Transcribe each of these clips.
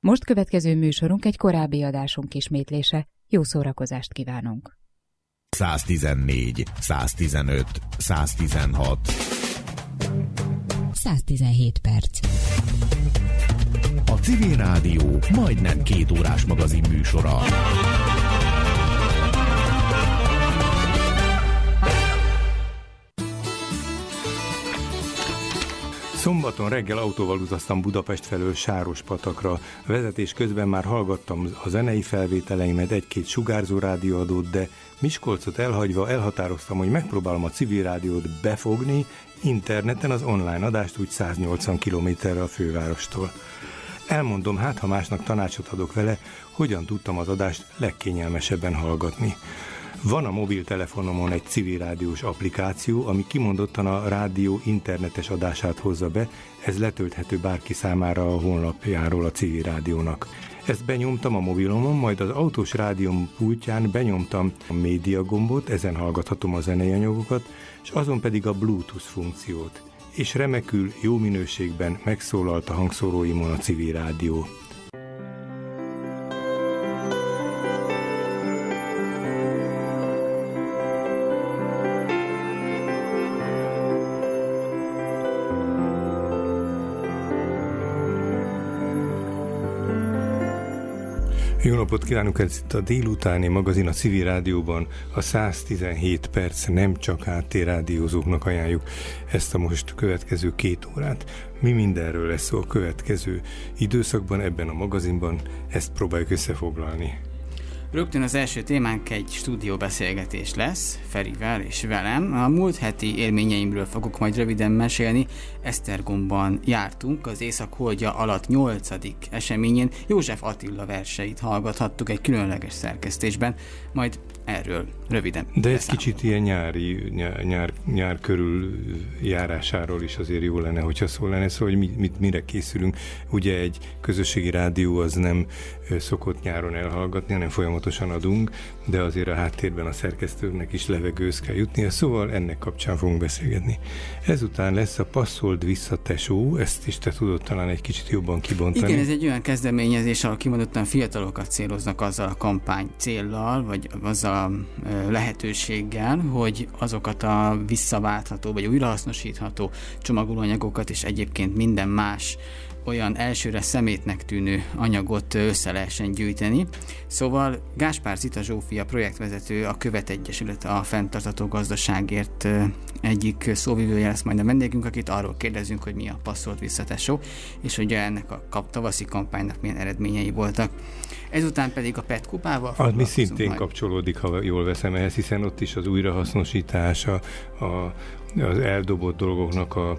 Most következő műsorunk egy korábbi adásunk ismétlése. Jó szórakozást kívánunk! 114, 115, 116 117 perc. A Civil Rádió majdnem 2 órás magazin műsora. Szombaton reggel autóval utaztam Budapest felől Sárospatakra. Vezetés közben már hallgattam a zenei felvételeimet, egy-két sugárzó rádióadót, de Miskolcot elhagyva elhatároztam, hogy megpróbálom a Civil Rádiót befogni interneten, az online adást úgy 180 kilométerre a fővárostól. Elmondom, hát ha másnak tanácsot adok vele, hogyan tudtam az adást legkényelmesebben hallgatni. Van a mobiltelefonomon egy civil rádiós applikáció, ami kimondottan a rádió internetes adását hozza be, ez letölthető bárki számára a honlapjáról a Civil Rádiónak. Ezt benyomtam a mobilomon, majd az autós rádióm pultján benyomtam a média gombot, ezen hallgathatom a zenei anyagokat, és azon pedig a Bluetooth funkciót. És remekül, jó minőségben megszólalt a hangszóróimon a Civil Rádió. Jó napot kívánok, ez itt a délutáni magazin a Civil Rádióban. A 117 perc nem csak háttérrádiózóknak ajánljuk ezt a most következő 2 órát. Mi mindenről lesz szó a következő időszakban, ebben a magazinban, ezt próbáljuk összefoglalni. Rögtön az első témánk egy stúdióbeszélgetés lesz, Ferivel és velem. A múlt heti élményeimről fogok majd röviden mesélni. Esztergomban jártunk, az Észak-Holdja alatt 8. eseményén József Attila verseit hallgathattuk egy különleges szerkesztésben, majd erről röviden De egy beszámolok. kicsit ilyen nyár körül járásáról is azért jó lenne, hogyha szó lenne, szóval, hogy mire készülünk. Ugye egy közösségi rádió az nem szokott nyáron elhallgatni, hanem folyamatosan adunk, de azért a háttérben a szerkesztőknek is levegőhöz kell jutnia, szóval ennek kapcsán fogunk beszélgetni. Ezután lesz a Passzold vissza tesó, ezt is te tudod talán egy kicsit jobban kibontani. Igen, ez egy olyan kezdeményezés, ahol kimondottan fiatalokat céloznak azzal a kampány céllal, vagy azzal a lehetőséggel, hogy azokat a visszaváltható, vagy újrahasznosítható csomagolóanyagokat és egyébként minden más olyan elsőre szemétnek tűnő anyagot össze lehessen gyűjteni. Szóval Gáspár Zita Zsófia projektvezető, a Követ Egyesület a fenntartható gazdaságért egyik szóvivője lesz majd a vendégünk, akit arról kérdezünk, hogy mi a Passzold vissza tesó, és hogy ennek a tavaszi kampánynak milyen eredményei voltak. Ezután pedig a PET kupával foglalkozunk. Mi szintén majd kapcsolódik, ha jól veszem ehhez, hiszen ott is az újrahasznosítása, az eldobott dolgoknak a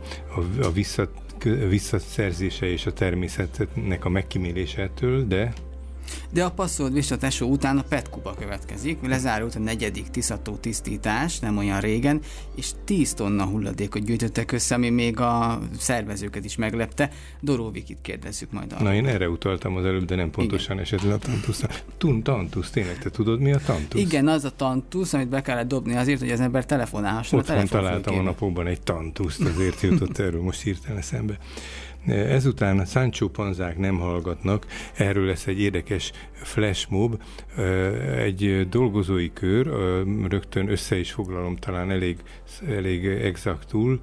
visszaszerzése és a természetnek a megkímélésétől, de a Passzold vissza tesó után a PET kupa következik, lezárult a 4. Tiszató tisztítás, nem olyan régen, és 10 tonna hulladékot gyűjtöttek össze, ami még a szervezőket is meglepte. Doró Vikit kérdezzük majd arra. Na, én erre utaltam az előbb, de nem pontosan esetleg a tantuszra. Tantusz, tényleg, te tudod, mi a tantusz? Igen, az a tantusz, amit be kellett dobni azért, hogy az ember telefonálhasson. Otthon találtam a napokban egy tantuszt, azért jutott erről most hirtelen eszembe. Ezután a Sancho Panzák nem hallgatnak, erről lesz egy érdekes flashmob, egy dolgozói kör, rögtön össze is foglalom talán elég exaktul,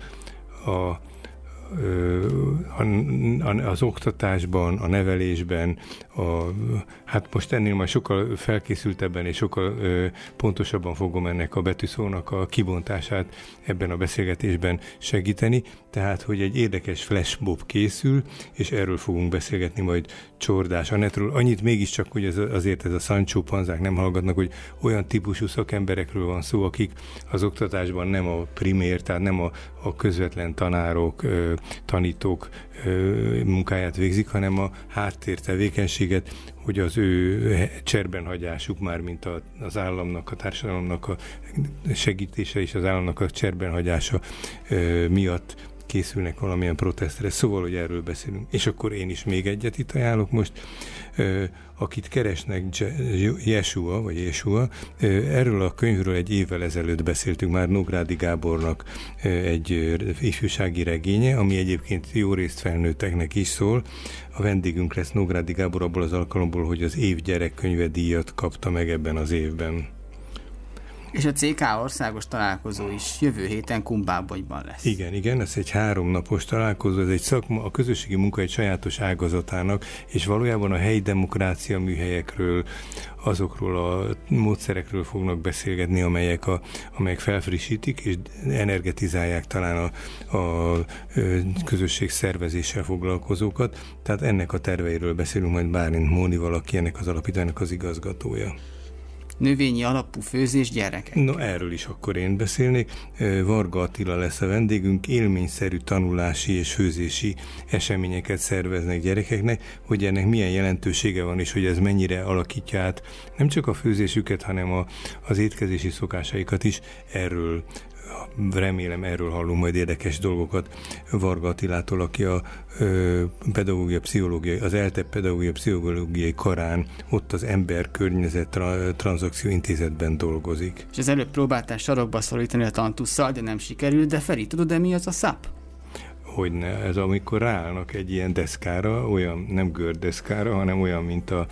az oktatásban, a nevelésben, hát most ennél majd sokkal felkészültebben és sokkal pontosabban fogom ennek a betűszónak a kibontását ebben a beszélgetésben segíteni, tehát, hogy egy érdekes flashmob készül, és erről fogunk beszélgetni majd Csordás Annettről. Annyit mégiscsak, hogy azért ez a Sancho Panzák nem hallgatnak, hogy olyan típusú szakemberekről van szó, akik az oktatásban nem a primér, tehát nem a közvetlen tanárok, tanítók munkáját végzik, hanem a háttértevékenységet, hogy az ő cserbenhagyásuk, mármint az államnak, a társadalomnak a segítése és az államnak a cserbenhagyása miatt készülnek valamilyen protestre, szóval, hogy erről beszélünk. És akkor én is még egyet itt ajánlok most, akit keresnek, Jeshua, erről a könyvről egy évvel ezelőtt beszéltünk már, Nógrádi Gábornak egy ifjúsági regénye, ami egyébként jó részt felnőtteknek is szól. A vendégünk lesz Nógrádi Gábor abból az alkalomból, hogy az év gyerekkönyve díjat kapta meg ebben az évben. És a CK országos találkozó is jövő héten Kumbábolyban lesz. Igen, ez egy 3 napos találkozó, ez egy szakma, a közösségi munka egy sajátos ágazatának, és valójában a helyi demokrácia műhelyekről, azokról a módszerekről fognak beszélgetni, amelyek felfrissítik és energetizálják talán a közösség szervezéssel foglalkozókat. Tehát ennek a terveiről beszélünk majd Bálint Mónival, aki ennek az alapítványnak az igazgatója. Növényi alapú főzés gyerekek. No, erről is akkor én beszélnék. Varga Attila lesz a vendégünk, élményszerű tanulási és főzési eseményeket szerveznek gyerekeknek, hogy ennek milyen jelentősége van, és hogy ez mennyire alakítja át nem csak a főzésüket, hanem az étkezési szokásaikat is. Remélem erről hallunk majd érdekes dolgokat Varga Attilától, aki a az ELTE pedagógia pszichológiai karán ott az Ember Környezet Tranzakció Intézetben dolgozik. És az előbb próbáltál sarokba szorítani a tantusszal, de nem sikerült, de Feri, tudod-e mi az a SAP? Hogyne, ez amikor ráállnak egy ilyen deszkára, olyan nem gördeszkára, hanem olyan, mint a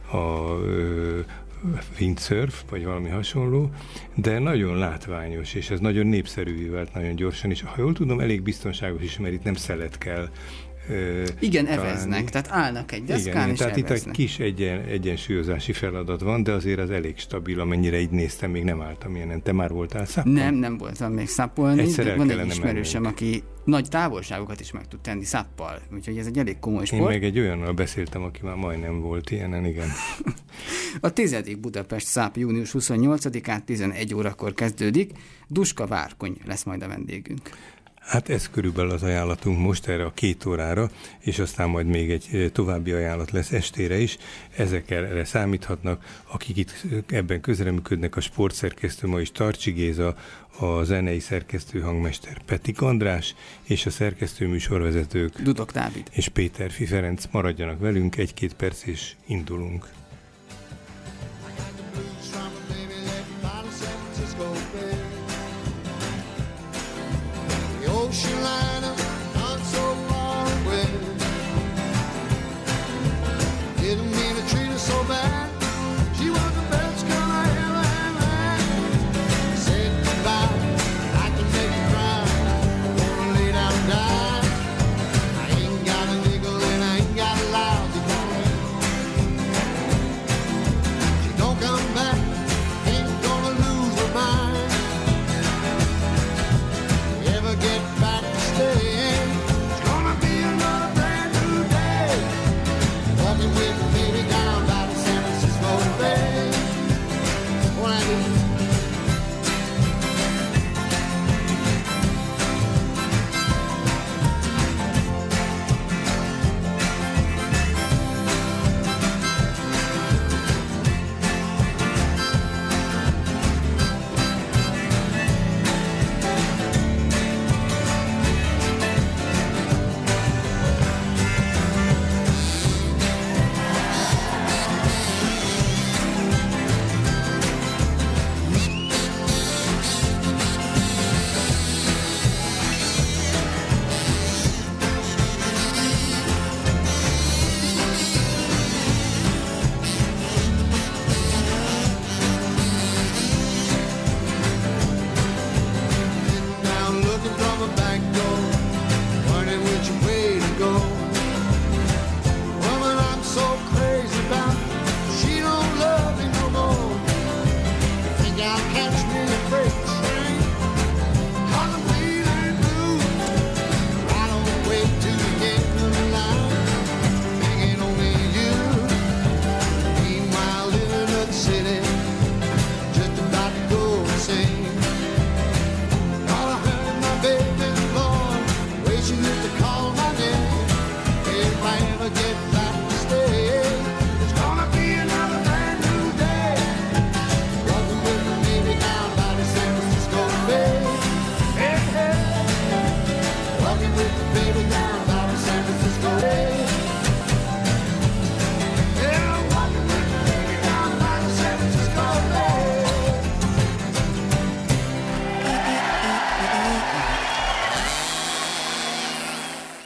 windsurf, vagy valami hasonló, de nagyon látványos, és ez nagyon népszerűvé vált nagyon gyorsan, és ha jól tudom, elég biztonságos is, mert itt nem szelet kell igen, találni. Eveznek, tehát állnak egy deszkán, igen, és tehát eveznek. Itt egy kis egyensúlyozási feladat van, de azért az elég stabil, amennyire így néztem, még nem álltam ilyenen. Te már voltál szappon? Nem voltam még szappolni, de van egy ismerősöm, mennénk, aki nagy távolságokat is meg tud tenni szappal, úgyhogy ez egy elég komoly sport. Én meg egy olyannal beszéltem, aki már majdnem volt ilyenen, igen. A 10. Budapest SZÁP június 28-án 11 órakor kezdődik. Duska Várkony lesz majd a vendégünk. Hát ez körülbelül az ajánlatunk most erre a 2 órára, és aztán majd még egy további ajánlat lesz estére is. Ezekre számíthatnak, akik itt ebben közreműködnek, a sportszerkesztő ma is Tarcsi Géza, a zenei szerkesztő hangmester Petik András, és a szerkesztő műsorvezetők Dudok Dávid és Péterfi Ferenc. Maradjanak velünk, 1-2 perc és indulunk.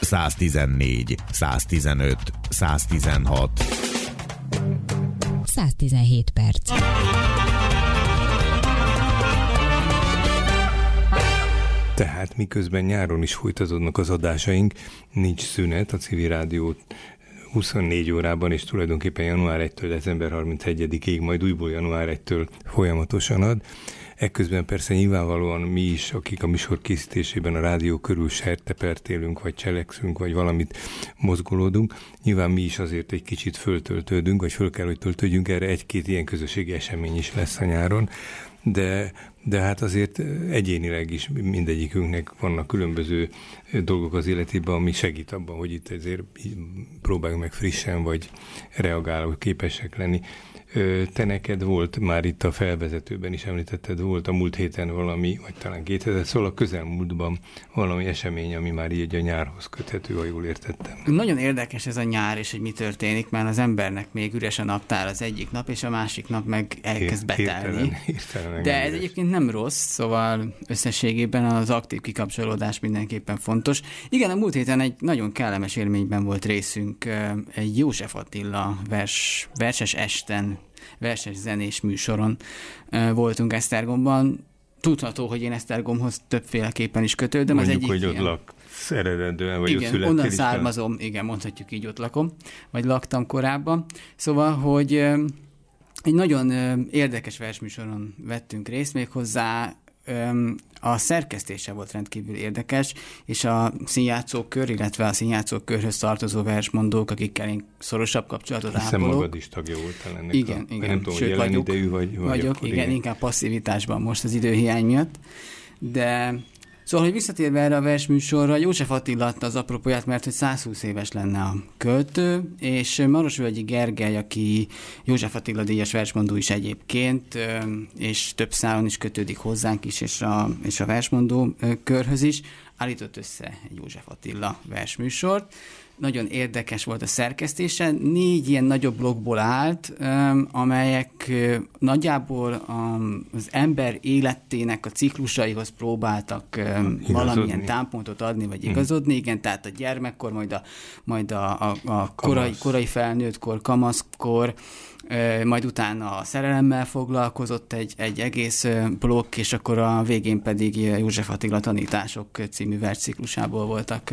114, 115, 116. 117 perc. Tehát miközben nyáron is folytatódnak az adásaink, nincs szünet, a Civil Rádió 24 órában, és tulajdonképpen január 1-től december 31-ig, majd újból január 1-től folyamatosan ad. Ekközben persze nyilvánvalóan mi is, akik a műsor készítésében a rádió körül sertepertélünk, vagy cselekszünk, vagy valamit mozgolódunk, nyilván mi is azért egy kicsit föltöltődünk, vagy föl kell, hogy töltődjünk, erre egy-két ilyen közösségi esemény is lesz a nyáron, de hát azért egyénileg is mindegyikünknek vannak különböző dolgok az életében, ami segít abban, hogy itt ezért próbáljuk meg frissen vagy reagáló képesek lenni. Te neked volt már itt a felvezetőben is említetted, volt a múlt héten valami, vagy talán 2000, szóval a közelmúltban valami esemény, ami már így a nyárhoz köthető, ha jól értettem. Nagyon érdekes ez a nyár, és hogy mi történik, mert az embernek még üres a naptár az egyik nap, és a másik nap meg elkezd betelni. Hirtelen de ez egyébként nem rossz, szóval összességében az aktív kikapcsolódás mindenképpen fontos. Igen, a múlt héten egy nagyon kellemes élményben volt részünk, egy József Attila verses esten, verses zenés műsoron voltunk Esztergomban. Tudható, hogy én Esztergomhoz többféleképpen is kötődöm. Mondjuk, az egyik hogy ott laksz eredendően, vagy igen, ott születtél. Onnan származom, igen, mondhatjuk így, ott lakom, vagy laktam korábban. Szóval, hogy egy nagyon érdekes versműsoron vettünk részt, méghozzá a szerkesztése volt rendkívül érdekes, és a színjátszókör, illetve a színjátszókörhöz tartozó versmondók, akikkel én szorosabb kapcsolatot ápolok. Hiszen magad is tagja voltál ennek. Igen. Nem tudom, hogy jelen idejű vagyok. Igen, inkább passzivitásban most az időhiány miatt. De szóval, hogy visszatérve erre a versműsorra, József Attila adta az apropóját, mert hogy 120 éves lenne a költő, és Marosvölgyi Gergely, aki József Attila díjas versmondó is egyébként, és több szálon is kötődik hozzánk is, és a versmondó körhöz is, állított össze egy József Attila versműsort. Nagyon érdekes volt a szerkesztése, 4 ilyen nagyobb blokkból állt, amelyek nagyjából az ember életének a ciklusaihoz próbáltak valamilyen támpontot adni, vagy igazodni, igen, tehát a gyermekkor, majd a korai felnőttkor, kamaszkor, majd utána a szerelemmel foglalkozott egy egész blokk, és akkor a végén pedig József Attila tanítások című versciklusából voltak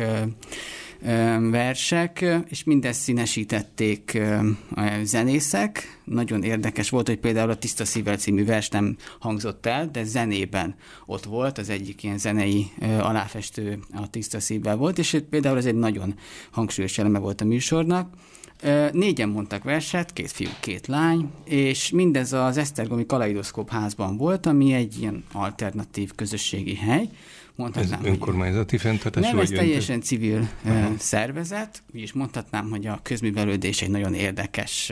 versek, és mindezt színesítették zenészek. Nagyon érdekes volt, hogy például a Tiszta szívvel című vers nem hangzott el, de zenében ott volt, az egyik ilyen zenei aláfestő a Tiszta szívvel volt, és például ez egy nagyon hangsúlyos eleme volt a műsornak. 4-en mondtak verset, 2 fiú, 2 lány, és mindez az esztergomi Kaleidoszkóp házban volt, ami egy ilyen alternatív közösségi hely. Mondhatnám, ez önkormányzati fenntartás? Nem, ez teljesen civil szervezet, úgyis mondhatnám, hogy a közművelődés egy nagyon érdekes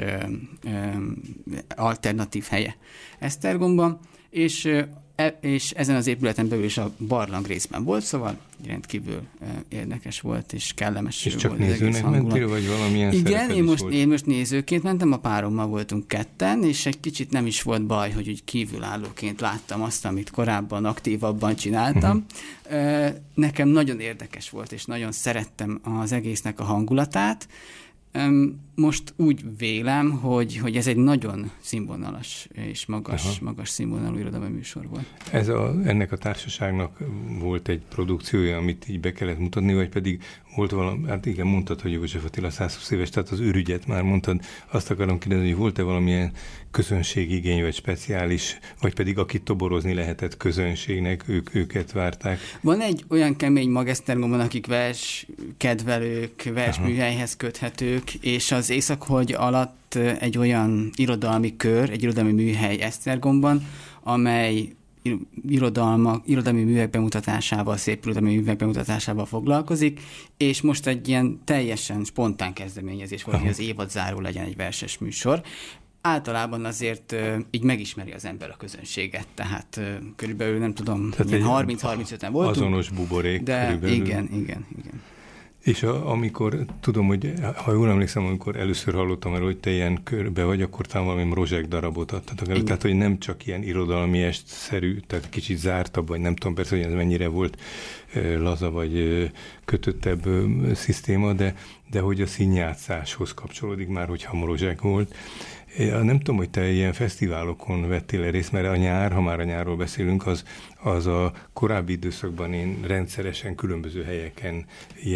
alternatív helye Esztergomban, és ezen az épületen belül is a barlang részben volt, szóval rendkívül érdekes volt, és kellemes és volt. És csak nézőnek mentél, vagy valamilyen igen, én most nézőként mentem, a párommal voltunk ketten, és egy kicsit nem is volt baj, hogy úgy kívülállóként láttam azt, amit korábban aktívabban csináltam. Nekem nagyon érdekes volt, és nagyon szerettem az egésznek a hangulatát. Most úgy vélem, hogy ez egy nagyon színvonalas és magas színvonalú irodalmi műsor volt. Ennek a társaságnak volt egy produkciója, amit így be kellett mutatni, vagy pedig volt valami, hát igen, mondtad, hogy József Attila 120 éves, tehát az ürügyet már mondtad, azt akarom kérdezni, hogy volt-e valamilyen közönségigény, vagy speciális, vagy pedig akit toborozni lehetett közönségnek, őket várták? Van egy olyan kemény mag Esztergomban, akik verskedvelők, versműhelyhez köthetők, és az Északhogy alatt egy olyan irodalmi kör, egy irodalmi műhely Esztergomban, amely irodalmi művek bemutatásával, szép irodalmi művek bemutatásával foglalkozik, és most egy ilyen teljesen spontán kezdeményezés volt, hogy az évadzáró legyen egy verses műsor. Általában azért így megismeri az ember a közönséget, tehát körülbelül nem tudom, 30-35-en voltunk. Azonos buborék de körülbelül. Igen. És amikor, tudom, hogy ha jól emlékszem, amikor először hallottam erről, hogy te ilyen körbe vagy, akkor talán valami rozsek darabot adtatok elő. Tehát, hogy nem csak ilyen irodalmi est-szerű, tehát kicsit zártabb, vagy nem tudom persze, hogy ez mennyire volt laza, vagy kötöttebb szisztéma, de hogy a színjátszáshoz kapcsolódik már, hogyha rozsek volt. Nem tudom, hogy te ilyen fesztiválokon vettél részt, mert a nyár, ha már a nyárról beszélünk, az a korábbi időszakban én rendszeresen különböző helyeken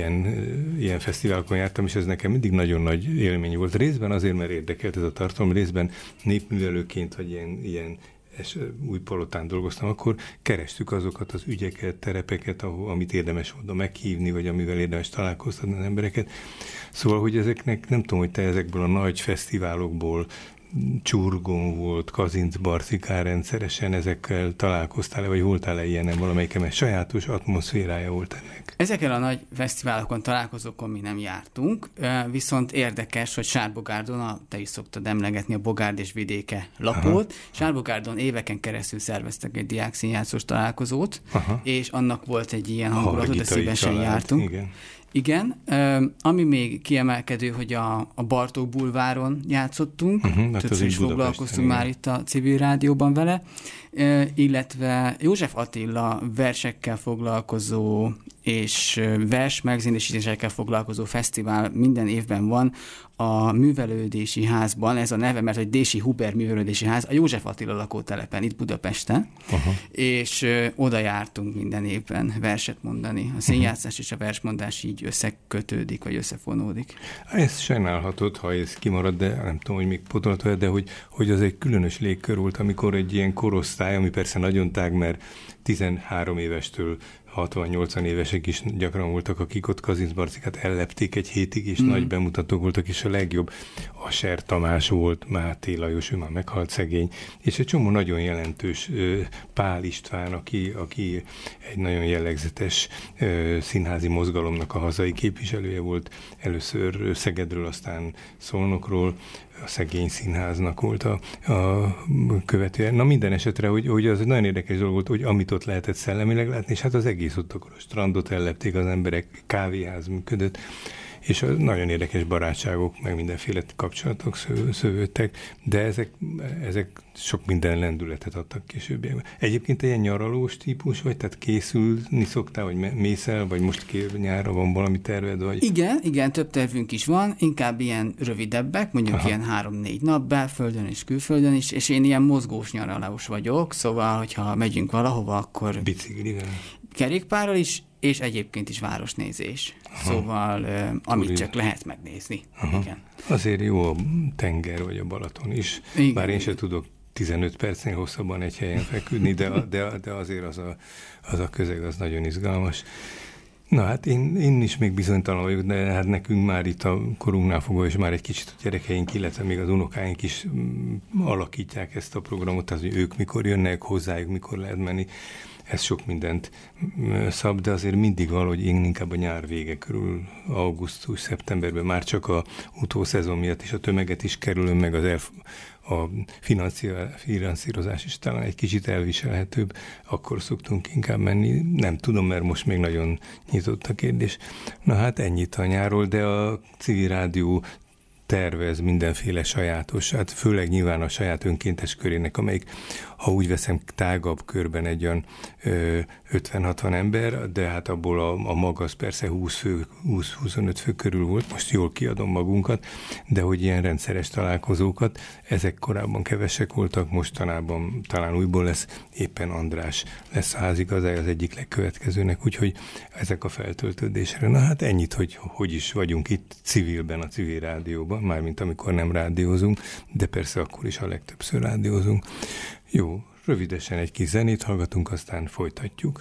ilyen fesztiválokon jártam, és ez nekem mindig nagyon nagy élmény volt. Részben azért, mert érdekelt ez a tartalom, részben népművelőként, vagy ilyen Újpalotán dolgoztam, akkor kerestük azokat az ügyeket, terepeket, amit érdemes oda meghívni, vagy amivel érdemes találkoztatni az embereket. Szóval, hogy ezeknek, nem tudom, hogy te ezekből a nagy fesztiválokból, Csurgón volt, Kazincbarcikán rendszeresen ezekkel találkoztál-e, vagy voltál-e ilyenen valamelyiken, mert sajátos atmoszférája volt ennek? Ezeken a nagy fesztiválokon, találkozókon mi nem jártunk, viszont érdekes, hogy Sárbogárdon, te is szoktad emlegetni a Bogárd és vidéke lapot, Sárbogárdon éveken keresztül szerveztek egy diákszínjátszós találkozót, és annak volt egy ilyen hangulat, de szívesen jártunk. Igen, ami még kiemelkedő, hogy a Bartók bulváron játszottunk, többször is foglalkoztunk már itt a civil rádióban vele, illetve József Attila versekkel foglalkozó és vers megzenésítésekkel foglalkozó fesztivál minden évben van a Művelődési Házban, ez a neve, mert hogy Dési Huber Művelődési Ház, a József Attila lakótelepen, itt Budapesten, és oda jártunk minden évben verset mondani. A színjátszás és a versmondás így összekötődik, vagy összefonódik. Ez sajnálhatod, ha ez kimarad, de nem tudom, hogy még potolta, de hogy az egy különös légkör volt, amikor egy ilyen korosztály, ami persze nagyon tág, mert 13 évestől 60-80 évesek is gyakran voltak, akik ott Kazincbarcikát ellepték egy hétig, és nagy bemutatók voltak, és a legjobb Asser Tamás volt, Máté Lajos, ő már meghalt szegény, és egy csomó nagyon jelentős Pál István, aki egy nagyon jellegzetes színházi mozgalomnak a hazai képviselője volt, először Szegedről, aztán Szolnokról, a Szegény Színháznak volt a követője. Na minden esetre, hogy az nagyon érdekes dolog volt, hogy amit ott lehetett szellemileg látni, és hát az egész ott akkor a strandot ellepték az emberek, kávéház működött, és nagyon érdekes barátságok, meg mindenféle kapcsolatok szövődtek, de ezek sok minden lendületet adtak későbbiekben. Egyébként ilyen nyaralós típus vagy, tehát készülni szoktál, vagy mész el, vagy most nyárra van valami terved? Vagy? Igen, több tervünk is van, inkább ilyen rövidebbek, mondjuk ilyen 3-4 nap belföldön és külföldön is, és én ilyen mozgós nyaralós vagyok, szóval, hogyha megyünk valahova, akkor biciklivel? Kerékpárral is, és egyébként is városnézés. Szóval, amit csak lehet megnézni. Igen. Azért jó a tenger, vagy a Balaton is, igen, bár én sem tudok 15 percnél hosszabban egy helyen feküdni, de azért az a közeg az nagyon izgalmas. Na hát én is még bizonytalan vagyok, de hát nekünk már itt a korunknál fogva, és már egy kicsit a gyerekeink, illetve még az unokáink is alakítják ezt a programot, tehát hogy ők mikor jönnek, hozzájuk mikor lehet menni. Ez sok mindent szab, de azért mindig valahogy én inkább a nyár vége körül, augusztus, szeptemberben már csak a utószezon miatt is a tömeget is kerülöm, meg a finanszírozás is talán egy kicsit elviselhetőbb, akkor szoktunk inkább menni. Nem tudom, mert most még nagyon nyitott a kérdés. Na hát ennyit a nyárról, de a civil rádió tervez mindenféle sajátos, hát főleg nyilván a saját önkéntes körének, amelyik, ha úgy veszem, tágabb körben egy olyan 50-60 ember, de hát abból a maga az persze 20-25 fő körül volt, most jól kiadom magunkat, de hogy ilyen rendszeres találkozókat, ezek korábban kevesek voltak, mostanában talán újból lesz, éppen András lesz a házigazdája az egyik legkövetkezőnek, úgyhogy ezek a feltöltődésre. Na hát ennyit, hogy is vagyunk itt civilben, a civil rádióban, mármint amikor nem rádiózunk, de persze akkor is a legtöbbször rádiózunk. Jó, rövidesen egy kis zenét hallgatunk, aztán folytatjuk.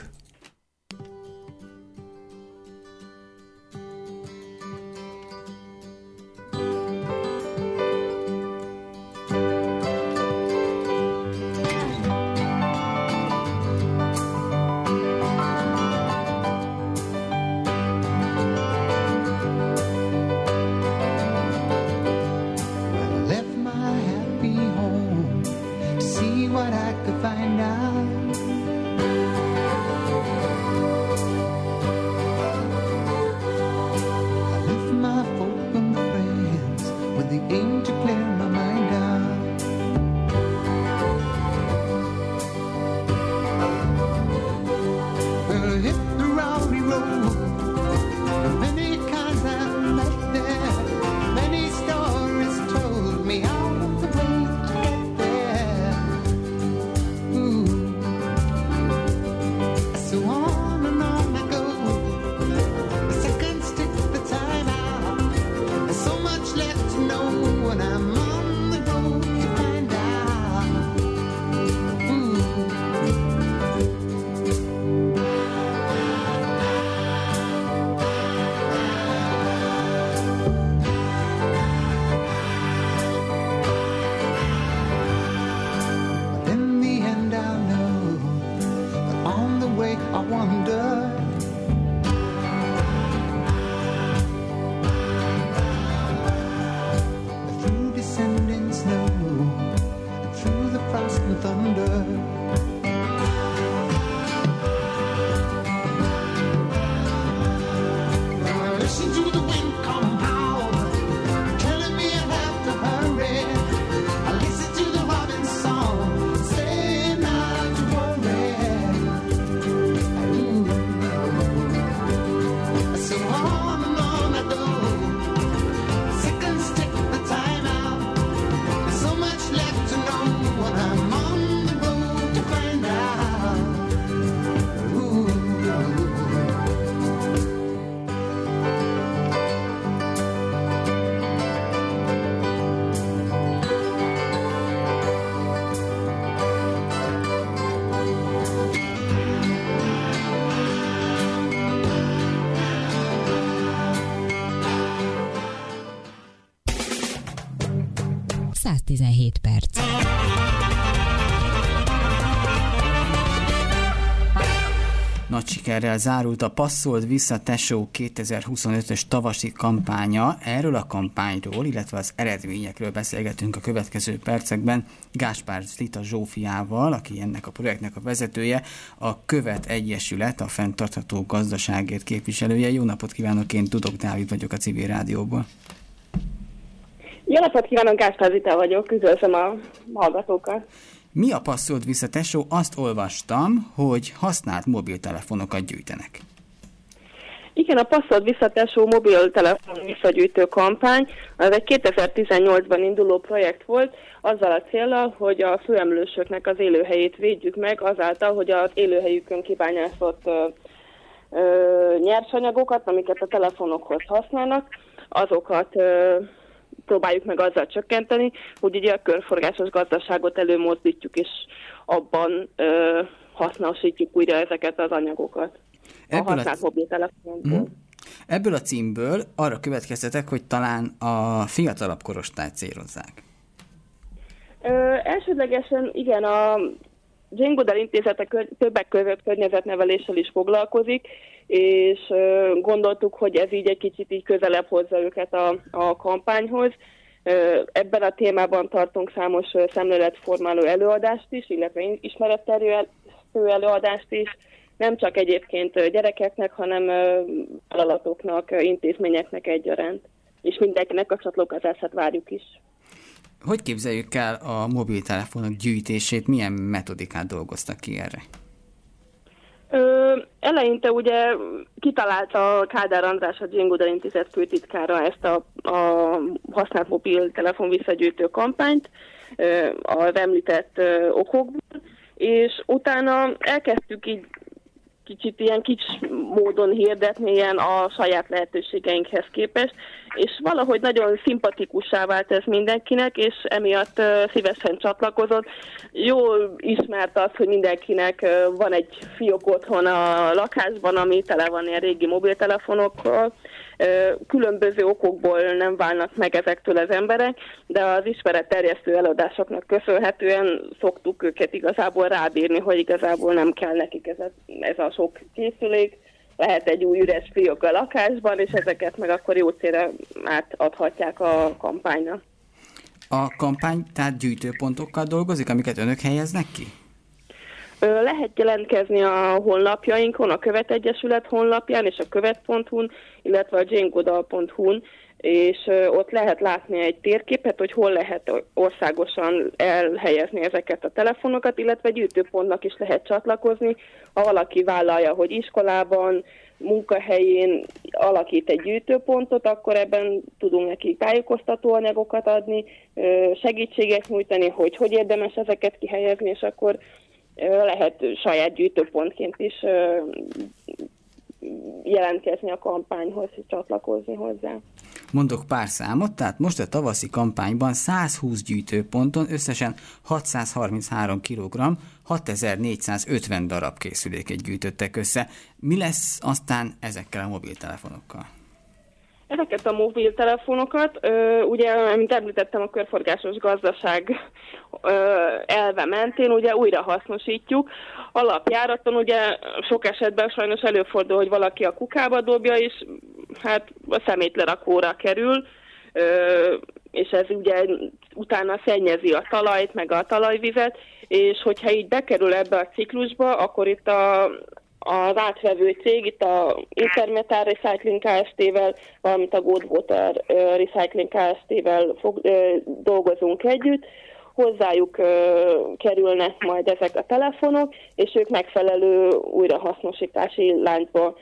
What I could find out. perc. Nagy sikerrel zárult a Passzold vissza Tesó 2025-ös tavasi kampánya. Erről a kampányról, illetve az eredményekről beszélgetünk a következő percekben Gáspár Zita Zsófiával, aki ennek a projektnek a vezetője, a Követ Egyesület, a fenntartható gazdaságért képviselője. Jó napot kívánok, én Tudok Dávid vagyok a Civil Rádióból. Jó napot kívánok, Gáspár Zita vagyok, üdvözlöm a hallgatókat. Mi a Passzold vissza Tesó? Azt olvastam, hogy használt mobiltelefonokat gyűjtenek. Igen, a Passzold vissza Tesó mobiltelefon visszagyűjtő kampány, az egy 2018-ban induló projekt volt, azzal a céllal, hogy a főemlősöknek az élőhelyét védjük meg, azáltal, hogy az élőhelyükön kibányászott nyersanyagokat, amiket a telefonokhoz használnak, azokat próbáljuk meg azzal csökkenteni, hogy ugye a körforgásos gazdaságot előmozdítjuk, és abban hasznosítjuk újra ezeket az anyagokat. A használt mobiltelefonokból. Ebből a címből arra következtetek, hogy talán a fiatalabb korosztályt célozzák. Elsődlegesen igen, a Jane Goodall Intézete többek között környezetneveléssel is foglalkozik, és gondoltuk, hogy ez így egy kicsit így közelebb hozza őket a kampányhoz. Ebben a témában tartunk számos szemléletformáló előadást is, illetve ismeretterjesztő előadást is, nem csak egyébként gyerekeknek, hanem vállalatoknak, intézményeknek egyaránt. És mindenkinek a csatlakozását várjuk is. Hogy képzeljük el a mobiltelefonok gyűjtését? Milyen metodikát dolgoztak ki erre? Eleinte ugye kitalálta Kádár András, a Jane Goodall Intézet főtitkára ezt a használt mobiltelefon visszagyűjtő kampányt az említett okokból, és utána elkezdtük így kicsit ilyen kicsi módon hirdetni ilyen a saját lehetőségeinkhez képest, és valahogy nagyon szimpatikussá vált ez mindenkinek, és emiatt szívesen csatlakozott. Jól ismert az, hogy mindenkinek van egy fiók otthon a lakásban, ami tele van ilyen régi mobiltelefonokkal. Különböző okokból nem válnak meg ezektől az emberek, de az ismeretterjesztő előadásoknak köszönhetően szoktuk őket igazából rábírni, hogy igazából nem kell nekik ez a sok készülék. Lehet egy új üres fiók a lakásban, és ezeket meg akkor jó célra átadhatják a kampánynak. A kampány tehát gyűjtőpontokkal dolgozik, amiket önök helyeznek ki? Lehet jelentkezni a honlapjainkon, a Követ Egyesület honlapján és a követ.hu-n, illetve a janegoodall.hu-n, és ott lehet látni egy térképet, hogy hol lehet országosan elhelyezni ezeket a telefonokat, illetve gyűjtőpontnak is lehet csatlakozni, ha valaki vállalja, hogy iskolában, munkahelyén alakít egy gyűjtőpontot, akkor ebben tudunk neki tájékoztató anyagokat adni, segítséget nyújtani, hogy érdemes ezeket kihelyezni, és akkor lehet saját gyűjtőpontként is jelentkezni a kampányhoz, és csatlakozni hozzá. Mondok pár számot, tehát most a tavaszi kampányban 120 gyűjtőponton összesen 633 kg, 6450 darab készüléket gyűjtöttek össze. Mi lesz aztán ezekkel a mobiltelefonokkal? Ezeket a mobiltelefonokat, ugye, mint említettem, a körforgásos gazdaság elve mentén ugye újra hasznosítjuk. Alapjáraton ugye sok esetben sajnos előfordul, hogy valaki a kukába dobja, és hát a szemétlerakóra kerül, és ez ugye utána szennyezi a talajt, meg a talajvizet, és hogyha így bekerül ebbe a ciklusba, akkor itt az átvevő cég, itt a Intermetal Recycling Kft-vel, valamint a Goldwater Recycling Kft-vel dolgozunk együtt. Hozzájuk kerülnek majd ezek a telefonok, és ők megfelelő újrahasznosítási láncba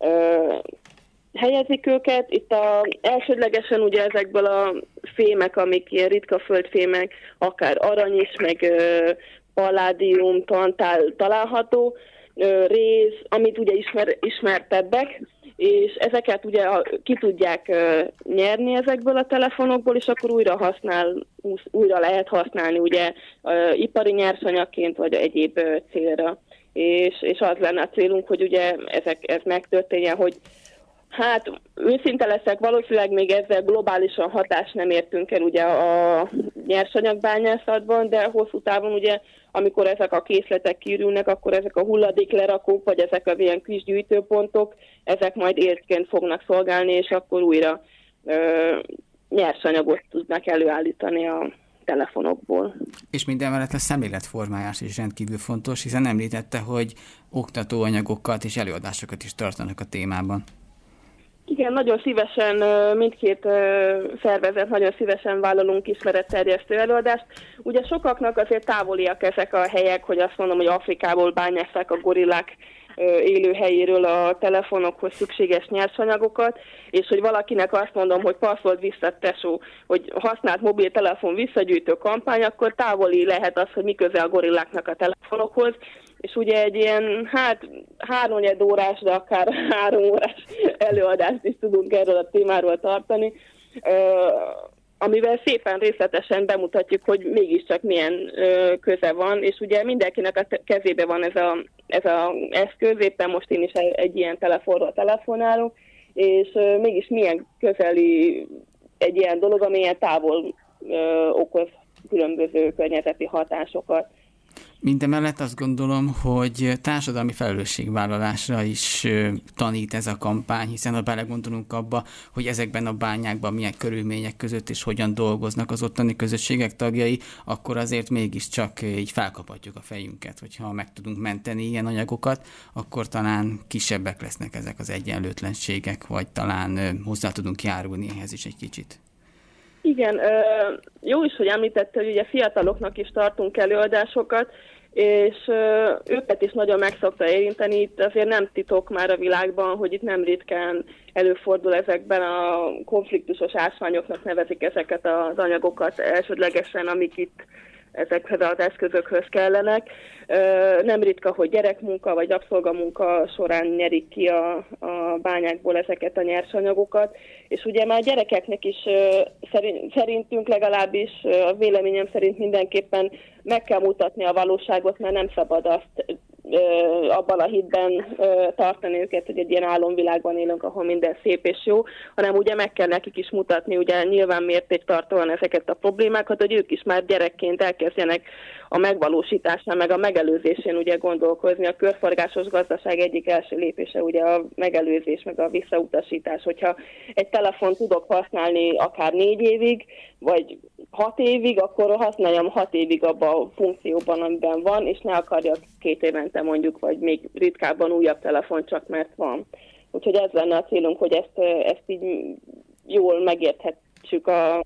helyezik őket. Itt elsődlegesen ugye ezekből a fémek, amik ilyen ritka földfémek, akár arany is, meg palládium, tantál található, réz, amit ugye ismertebbek, és ezeket ugye ki tudják nyerni ezekből a telefonokból, és akkor újra lehet használni ugye ipari nyersanyagként, vagy egyéb célra. És az lenne a célunk, hogy ugye ez megtörténjen, hogy hát őszinte leszek, valószínűleg még ezzel globálisan hatást nem értünk el ugye a nyersanyagbányászatban, de hosszú távon ugye, amikor ezek a készletek kiürülnek, akkor ezek a hulladéklerakók, vagy ezek az ilyen kis gyűjtőpontok, ezek majd ércként fognak szolgálni, és akkor újra nyersanyagot tudnak előállítani a telefonokból. És mindemellett a szemléletformálás is rendkívül fontos, hiszen említette, hogy oktatóanyagokat és előadásokat is tartanak a témában. Igen, nagyon szívesen, mindkét szervezet nagyon szívesen vállalunk ismeretterjesztő előadást. Ugye sokaknak azért távoliak ezek a helyek, hogy azt mondom, hogy Afrikából bányásszák a gorillák élőhelyéről a telefonokhoz szükséges nyersanyagokat, és hogy valakinek azt mondom, hogy passzold vissza, tesó, hogy használt mobiltelefon visszagyűjtő kampány, akkor távoli lehet az, hogy mi köze a gorilláknak a telefonokhoz, és ugye egy ilyen, 3 órás, de akár 3 órás előadást is tudunk erről a témáról tartani, amivel szépen részletesen bemutatjuk, hogy mégiscsak milyen köze van, és ugye mindenkinek a kezébe van ez az eszköz, éppen most én is egy ilyen telefonról telefonálok, és mégis milyen közeli egy ilyen dolog, ami ilyen távol okoz különböző környezeti hatásokat. Mindemellett azt gondolom, hogy társadalmi felelősségvállalásra is tanít ez a kampány, hiszen ha belegondolunk abba, hogy ezekben a bányákban milyen körülmények között és hogyan dolgoznak az ottani közösségek tagjai, akkor azért mégiscsak így felkaphatjuk a fejünket, hogyha meg tudunk menteni ilyen anyagokat, akkor talán kisebbek lesznek ezek az egyenlőtlenségek, vagy talán hozzá tudunk járulni ehhez is egy kicsit. Igen, jó is, hogy említette, hogy ugye fiataloknak is tartunk előadásokat, és őket is nagyon meg szokta érinteni. Itt azért nem titok már a világban, hogy itt nem ritkán előfordul ezekben a konfliktusos ásványoknak nevezik ezeket az anyagokat elsődlegesen, amik itt ezekhez az eszközökhöz kellenek. Nem ritka, hogy gyerekmunka vagy rabszolgamunka során nyerik ki a bányákból ezeket a nyersanyagokat, és ugye már gyerekeknek is szerintünk legalábbis, a véleményem szerint mindenképpen meg kell mutatni a valóságot, mert nem szabad azt abban a hitben tartani őket, hogy egy ilyen álomvilágban élünk, ahol minden szép és jó, hanem ugye meg kell nekik is mutatni, ugye nyilván mértéktartóan ezeket a problémákat, hogy ők is már gyerekként elkezdjenek a megvalósításán, meg a megelőzésén ugye gondolkozni. A körforgásos gazdaság egyik első lépése ugye a megelőzés, meg a visszautasítás. Hogyha egy telefon tudok használni akár 4 évig, vagy 6 évig, akkor használjam 6 évig abban a funkcióban, amiben van, és ne akarjak 2 évente mondjuk, vagy még ritkábban újabb telefon, csak mert van. Úgyhogy ez lenne a célunk, hogy ezt így jól megérthetsük a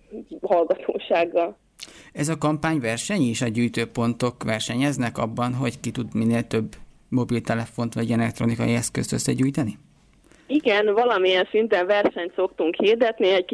hallgatósággal. Ez a kampányverseny is, a gyűjtőpontok versenyeznek abban, hogy ki tud minél több mobiltelefont vagy elektronikai eszközt összegyűjteni? Igen, valamilyen szinten versenyt szoktunk hirdetni, egy